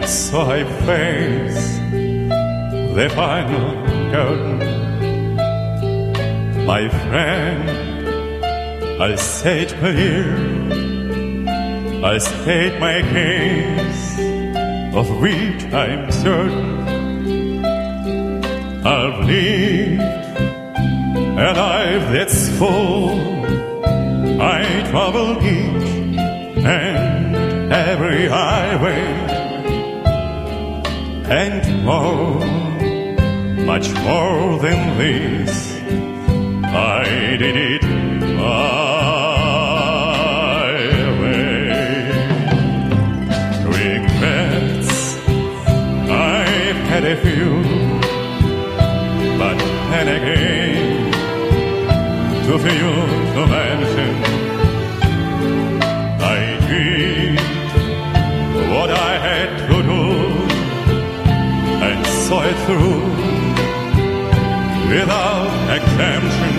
So I face the final curtain. My friend, I'll say it clear, I'll state my case, of which I'm certain. I've lived a life that's full. I travel each and every highway, and more, much more than this, I did it my way. Regrets, I've had a few, but then again, too few to mention. I did what I had to do and saw it through without exemption.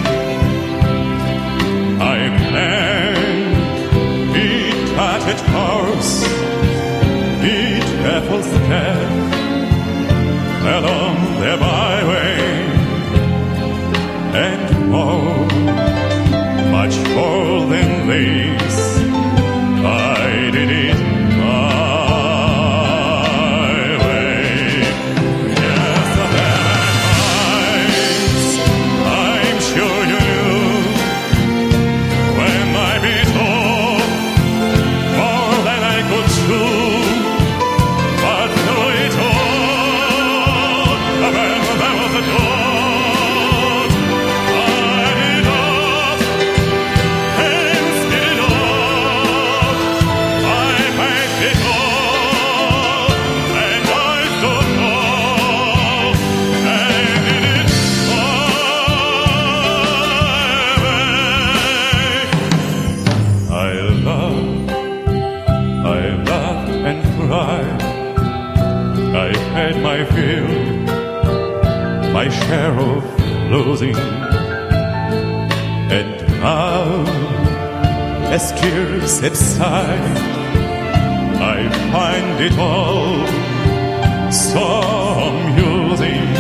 I planned each touched course, each careful step along the byway, and more, much more than this, I did it my way. Yes, there were times I'm sure you knew when I beat off more than I could chew, but through it all, when there was a door, I've had my fill, my share of losing, and now, as tears subside, I find it all so amusing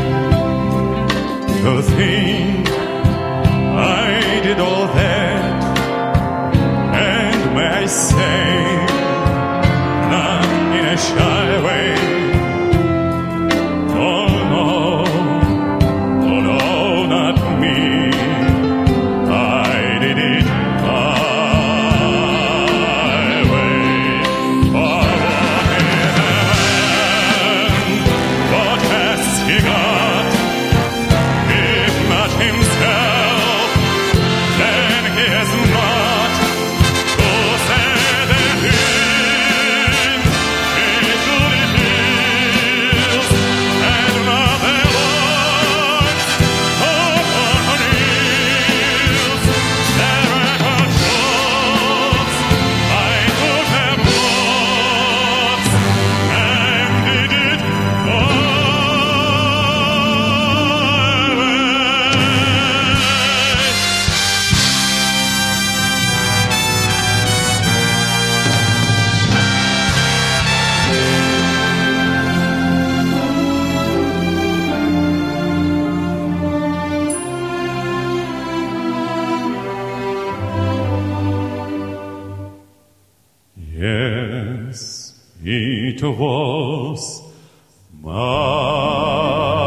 to think I did all that, and may I say, not in a shy way. Oh no, not me. I did it my way. For what has he got? If not himself, then he has not to say that yes, it was my